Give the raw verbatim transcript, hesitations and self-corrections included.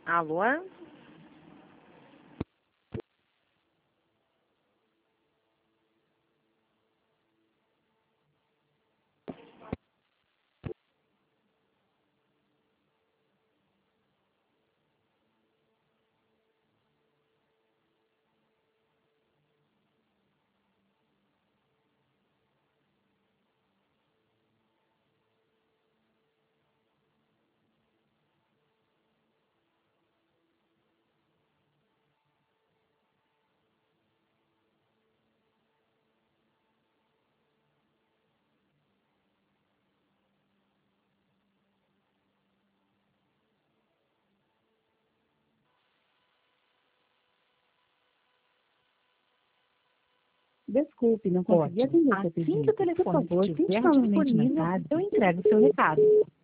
Alô? Desculpe, não consegui Ótimo. atender seu Assim pedido. que o telefone Por favor, tente estiver novamente mais disponível, tarde. eu entrego o seu recado.